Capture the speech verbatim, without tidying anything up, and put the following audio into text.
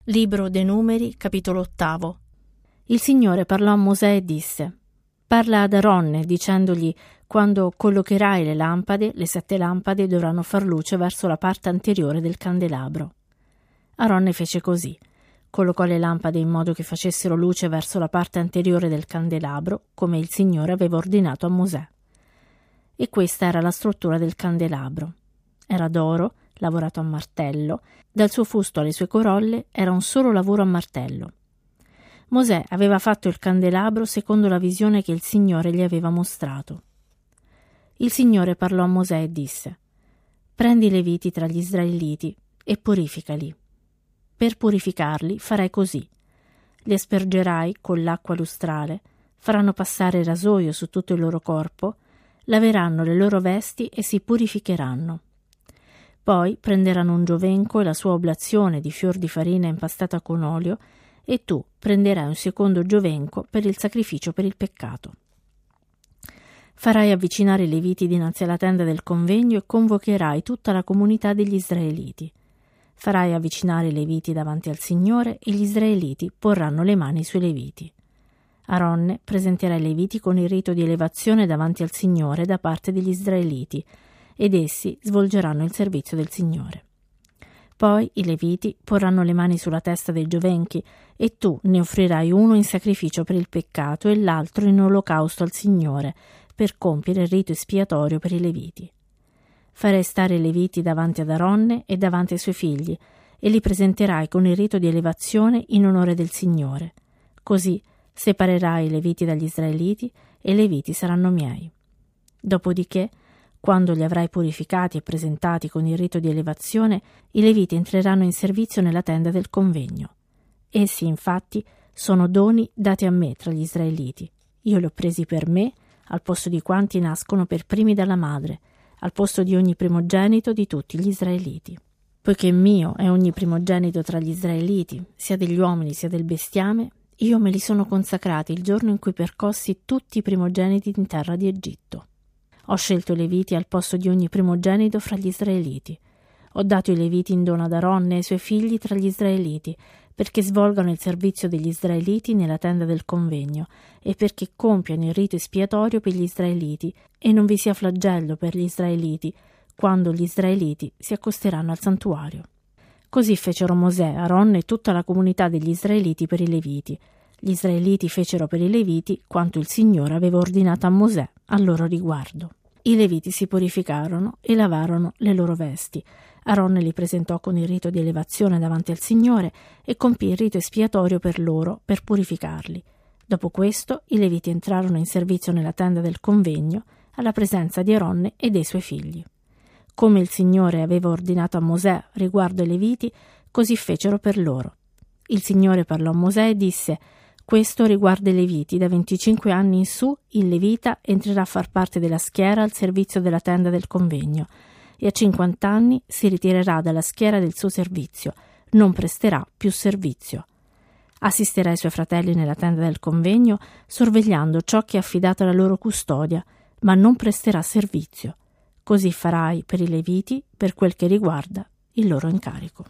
Libro dei Numeri, capitolo ottavo. Il Signore parlò a Mosè e disse: Parla ad Aronne, dicendogli: quando collocherai le lampade, le sette lampade dovranno far luce verso la parte anteriore del candelabro. Aronne fece così. Collocò le lampade in modo che facessero luce verso la parte anteriore del candelabro, come il Signore aveva ordinato a Mosè. E questa era la struttura del candelabro. Era d'oro, lavorato a martello, dal suo fusto alle sue corolle era un solo lavoro a martello. Mosè aveva fatto il candelabro secondo la visione che il Signore gli aveva mostrato. Il Signore parlò a Mosè e disse: Prendi i Leviti tra gli Israeliti e purificali. Per purificarli farai così: li aspergerai con l'acqua lustrale, faranno passare rasoio su tutto il loro corpo, laveranno le loro vesti e si purificheranno. Poi prenderanno un giovenco e la sua oblazione di fior di farina impastata con olio, e tu prenderai un secondo giovenco per il sacrificio per il peccato. Farai avvicinare i Leviti dinanzi alla tenda del convegno e convocherai tutta la comunità degli Israeliti. Farai avvicinare i Leviti davanti al Signore e gli Israeliti porranno le mani sui Leviti. Aronne presenterà i Leviti con il rito di elevazione davanti al Signore da parte degli Israeliti, ed essi svolgeranno il servizio del Signore. Poi i Leviti porranno le mani sulla testa dei giovenchi e tu ne offrirai uno in sacrificio per il peccato e l'altro in olocausto al Signore, per compiere il rito espiatorio per i Leviti. Farai stare i Leviti davanti ad Aronne e davanti ai suoi figli e li presenterai con il rito di elevazione in onore del Signore. Così separerai i Leviti dagli Israeliti e i Leviti saranno miei. Dopodiché, quando li avrai purificati e presentati con il rito di elevazione, i Leviti entreranno in servizio nella tenda del convegno. Essi, infatti, sono doni dati a me tra gli Israeliti. Io li ho presi per me, al posto di quanti nascono per primi dalla madre, al posto di ogni primogenito di tutti gli Israeliti. Poiché mio è ogni primogenito tra gli Israeliti, sia degli uomini sia del bestiame, io me li sono consacrati il giorno in cui percossi tutti i primogeniti in terra di Egitto. Ho scelto i Leviti al posto di ogni primogenito fra gli Israeliti. Ho dato i Leviti in dono ad Aronne e ai suoi figli tra gli Israeliti, perché svolgano il servizio degli Israeliti nella tenda del convegno e perché compiano il rito espiatorio per gli Israeliti e non vi sia flagello per gli Israeliti quando gli Israeliti si accosteranno al santuario. Così fecero Mosè, Aronne e tutta la comunità degli Israeliti per i Leviti. Gli Israeliti fecero per i Leviti quanto il Signore aveva ordinato a Mosè al loro riguardo. I Leviti si purificarono e lavarono le loro vesti. Aronne li presentò con il rito di elevazione davanti al Signore e compì il rito espiatorio per loro per purificarli. Dopo questo i Leviti entrarono in servizio nella tenda del convegno alla presenza di Aronne e dei suoi figli. Come il Signore aveva ordinato a Mosè riguardo ai Leviti, così fecero per loro. Il Signore parlò a Mosè e disse: Questo riguarda i Leviti, da venticinque anni in su il Levita entrerà a far parte della schiera al servizio della tenda del convegno e a cinquanta anni si ritirerà dalla schiera del suo servizio, non presterà più servizio. Assisterà i suoi fratelli nella tenda del convegno, sorvegliando ciò che è affidato alla loro custodia, ma non presterà servizio. Così farai per i Leviti per quel che riguarda il loro incarico.